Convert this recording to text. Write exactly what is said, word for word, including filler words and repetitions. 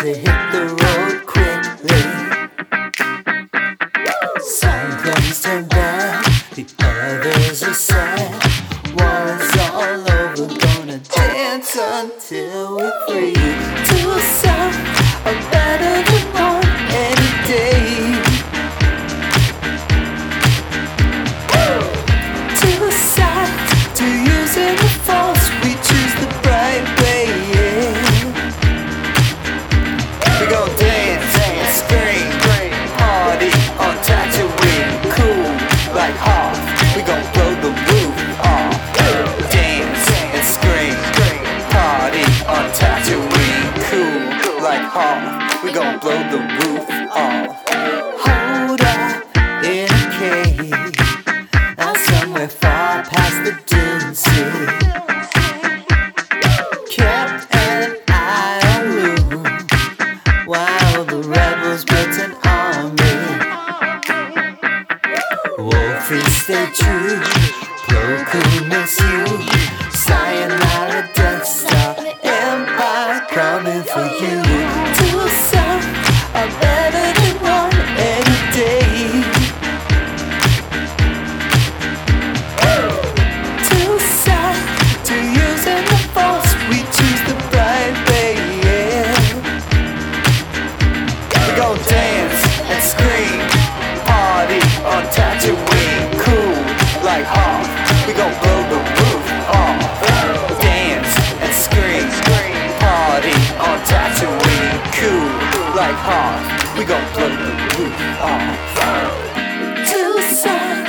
to hit the road quickly. Some clowns turn bad, the others are sad. War's all over, gonna dance until we're free. To a sound of better than one any day. To the side, to using the force, we choose the bright way, yeah. We gon' dance and scream, party on Tatooine, cool like Hoth. We gon' blow the roof off. Dance and scream, party on Tatooine, cool like Hoth. We gon' blow the roof off. Hold up in a cave, out somewhere far past the dune sea. Kept an eye on Luke while the rebels built an army. Wolfie, stay true, Plo Koon miss you. Sayonara, Death Star, Empire coming for you. To a sound are better than one any day. To side, to using the force, we choose the bright way, yeah. We gon' dance and scream, party on Tatooine, cool like Hoth. We gon' blow the roof off. Dance and scream, party on Tatooine, cool like Hoth. We gon' blow the roof off. To side.